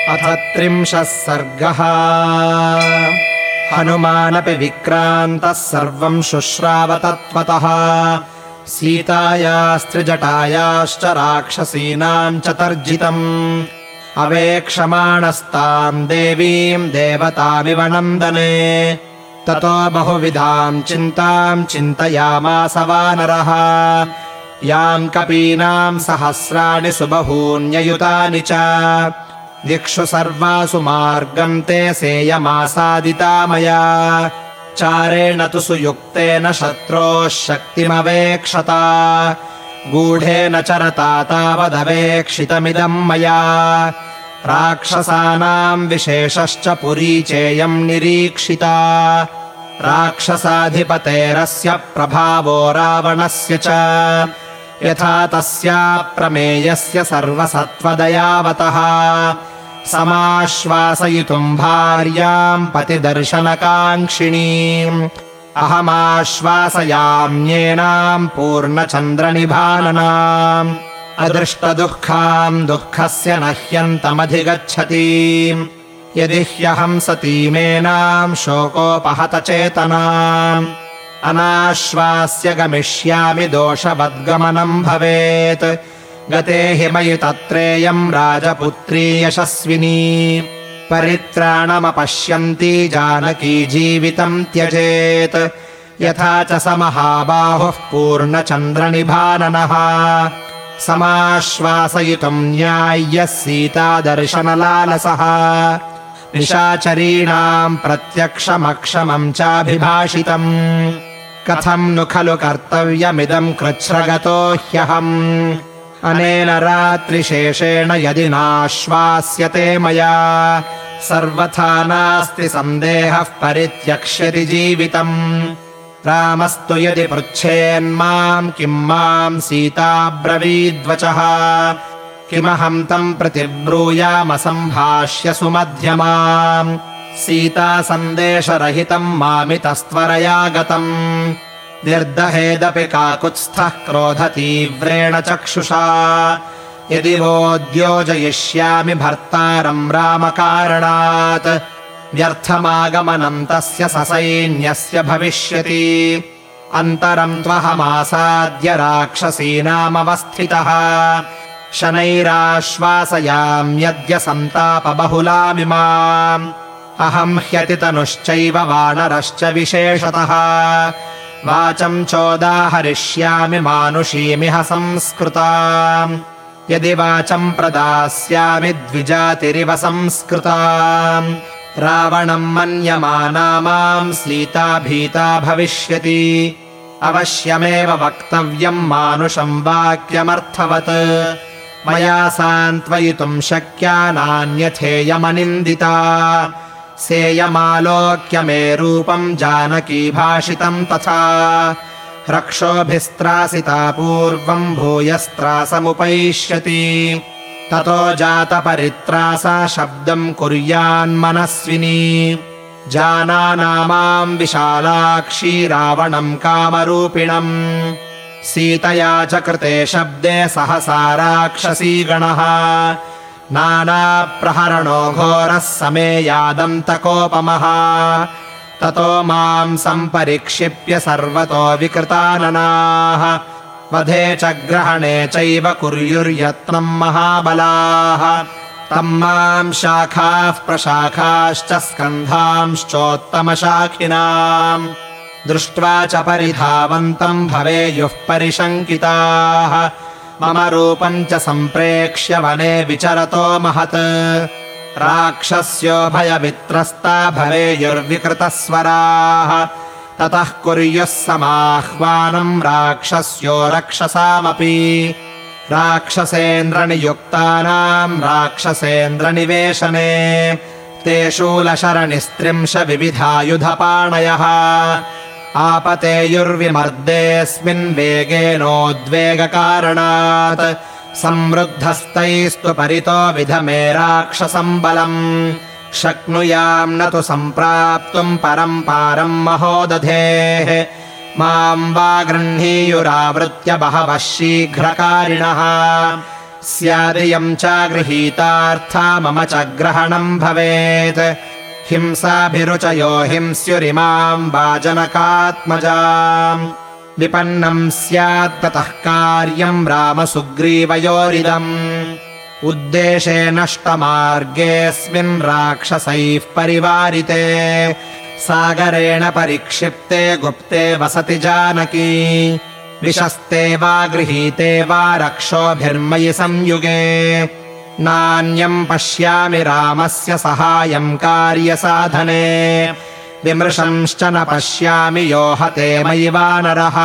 अथ 30 सर्गः। हनुमानपि विक्रान्तः सर्वम् शुश्राव तत्त्वतः। सीतायास्त्रिजटायाश्च राक्षसीनाम् च तर्जितम् अवेक्षमाणस्ताम् देवीम् देवतामिव नन्दने। ततो बहुविधाम् चिन्ताम् चिन्तयामास वानरः। याम् कपीनाम् सहस्राणि सुबहून्ययुतानि च दिक्षु सर्वासु मार्गम् ते सेयमासादिता मया। चारेण तु सुयुक्तेन शत्रोः शक्तिमवेक्षता गूढेन चरता तावदवेक्षितमिदम् मया। राक्षसानाम् विशेषश्च पुरी चेयम् निरीक्षिता राक्षसाधिपतेरस्य प्रभावो रावणस्य च यथा तस्या प्रमेयस्य सर्वसत्त्वदयावतः। समाश्वासयितुम् भार्याम् पतिदर्शनकाङ्क्षिणीम् अहमाश्वासयाम्येनाम् पूर्णचन्द्रनिभाननाम्। अदृष्टदुःखाम् दुःखस्य न ह्यन्तमधिगच्छतीम् यदि ह्यहम् सतीमेनाम् शोकोपहतचेतनाम्। अनाश्वास्य गमिष्यामि दोषवद्गमनम् भवेत् गते हि मयि तत्रेयम् राजपुत्री यशस्विनी। परित्राणमपश्यन्ती जानकी जीवितम् त्यजेत् यथा च स महाबाहुः पूर्णचन्द्रनिभाननः। समाश्वासयितुम् न्याय्यः सीतादर्शनलालसः निशाचरीणाम् प्रत्यक्षमक्षमम् चाभिभाषितम्। कथम् नु खलु कर्तव्यमिदम् कृच्छ्रगतो ह्यहम् अनेन रात्रिशेषेण यदि नाश्वास्यते मया। सर्वथा नास्ति सन्देहः परित्यक्ष्यति जीवितम्। रामस्तु यदि पृच्छेन्माम् किम् माम् सीता ब्रवीद्वचः किमहम् तम् प्रतिब्रूयामसम्भाष्य सुमध्यमाम्। सीता सन्देशरहितम् मामितस्त्वरया गतम् निर्दहेदपि काकुत्स्थः क्रोधतीव्रेण चक्षुषा। यदि वोद्योजयिष्यामि भर्तारम् रामकारणात् व्यर्थमागमनम् तस्य ससैन्यस्य भविष्यति। अन्तरम् त्वहमासाद्य राक्षसीनामवस्थितः शनैराश्वासयाम्यद्य सन्तापबहुलामिमाम्। अहम् ह्यतितनुश्चैव वानरश्च विशेषतः वाचम् चोदाहरिष्यामि मानुषीमिह संस्कृता। यदि वाचम् प्रदास्यामि द्विजातिरिव संस्कृता। रावणम् मन्यमाना माम् सीता भीता भविष्यति। अवश्यमेव वक्तव्यम् मानुषम् वाक्यमर्थवत् मया सान्त्वयितुम् शक्या नान्यथेयमनिन्दिता। सेयमालोक्य मे रूपम् जानकी भाषितम् तथा रक्षोभिस्त्रासिता पूर्वम् भूयस्त्रासमुपैष्यति। ततो जातपरित्रासा शब्दम् कुर्यान्मनस्विनी। जानानामाम् विशालाक्षी रावणम् कामरूपिणम्। सीतया च कृते शब्दे सहसा राक्षसीगणः नानाप्रहरणो घोरः समेयादन्तकोपमः। ततो माम् सम्परिक्षिप्य सर्वतो विकृताननाः वधे च ग्रहणे चैव कुर्युर्यत्नम् महाबलाः। तम् माम् शाखाः प्रशाखाश्च स्कन्धांश्चोत्तमशाखिनाम् दृष्ट्वा च परिधावन्तम् भवेयुः परिशङ्किताः। मम रूपम् च सम्प्रेक्ष्य वने विचरतो महत् राक्षस्यो भयवित्रस्ता भवेयुर्विकृतस्वराः। ततः कुर्युः समाह्वानम् राक्षस्यो रक्षसामपि। राक्षसेन्द्रनियुक्तानाम् राक्षसेन्द्रनिवेशने ते शूलशरणिस्त्रिंश विविधायुधपाणयः। आपतेयुर्विमर्देऽस्मिन् वेगेनोद्वेगकारणात् संवृद्धस्तैस्तु परितो विधमे राक्षसम् बलम्। शक्नुयाम् न तु सम्प्राप्तुम् परम् पारम् महोदधेः। माम् वा गृह्णीयुरावृत्य बहवः शीघ्रकारिणः स्यादियम् च गृहीतार्था मम च ग्रहणम् भवेत् हिंसाभिरुचयो हिंस्युरिमाम् वाजनकात्मजाम् विपन्नम् स्यात् ततः कार्यम् रामसुग्रीवयोरिदम् उद्देशे नष्टमार्गेऽस्मिन् राक्षसैः परिवारिते सागरेण परिक्षिप्ते गुप्ते वसति जानकी विशस्ते वा गृहीते वा रक्षोभिर्मयि संयुगे नान्यम् पश्यामि रामस्य सहायम् कार्यसाधने विमृशंश्च न पश्यामि यो हते मयि वानरः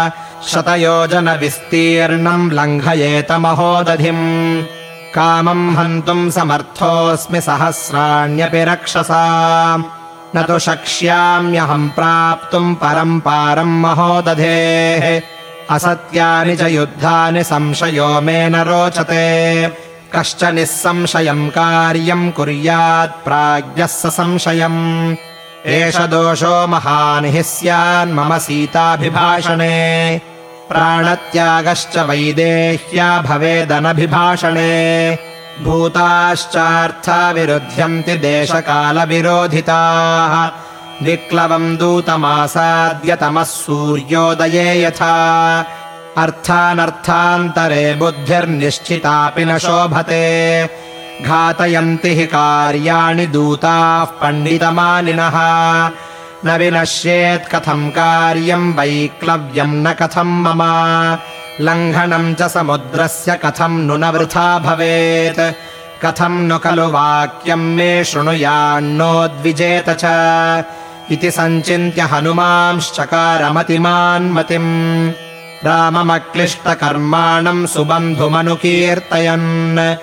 शतयोजनविस्तीर्णम् लङ्घयेत महोदधिम् कामम् हन्तुम् समर्थोऽस्मि सहस्राण्यपि रक्षसा न तु शक्ष्याम्यहम् प्राप्तुम् परम् पारम् महोदधेः असत्यानि च युद्धानि संशयो मे न रोचते कश्च निःसंशयम् कार्यम् कुर्यात् प्राज्ञः स संशयम् एष दोषो महान् हि स्यान्मम सीताभिभाषणे प्राणत्यागश्च वैदेह्या भवेदनभिभाषणे भूताश्चार्था विरुध्यन्ति देशकालविरोधिताः विक्लवम् दूतमासाद्य तमः सूर्योदये यथा अर्थानर्थान्तरे बुद्धिर्निश्चितापि न शोभते घातयन्ति हि कार्याणि दूताः पण्डितमानिनः न विनश्येत् कथम् कार्यम् वैक्लव्यम् न कथम् मम लङ्घनम् च समुद्रस्य कथम् नु न वृथा भवेत् कथम् नु खलु वाक्यम् मे शृणुयान्नोद्विजेत च इति सञ्चिन्त्य हनुमांश्चकारमतिमान्मतिम् राममक्लिष्टकर्माणम् सुबन्धुमनुकीर्तयन्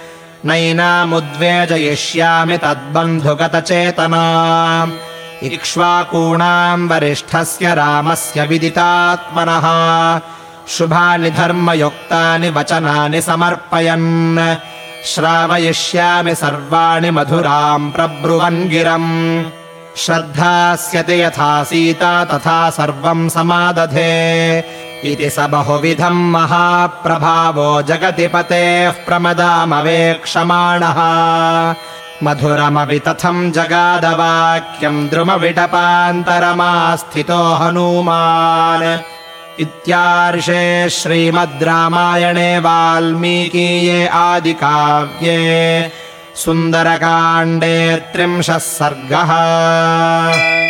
नैनामुद्वेजयिष्यामि तद्बन्धुगतचेतना इक्ष्वाकूणाम् वरिष्ठस्य रामस्य विदितात्मनः शुभानि धर्मयुक्तानि वचनानि समर्पयन् श्रावयिष्यामि सर्वाणि मधुराम् प्रब्रुवन् गिरम् श्रद्धास्यते यथा सीता तथा सर्वम् समादधे इति स बहुविधम् महाप्रभावो जगति पतेः प्रमदामवेक्षमाणः मधुरमपि तथम् जगादवाक्यम् द्रुमविटपान्तरमास्थितो हनूमान् इत्यार्षे श्रीमद् रामायणे वाल्मीकीये आदिकाव्ये सुन्दरकाण्डे 30 सर्गः।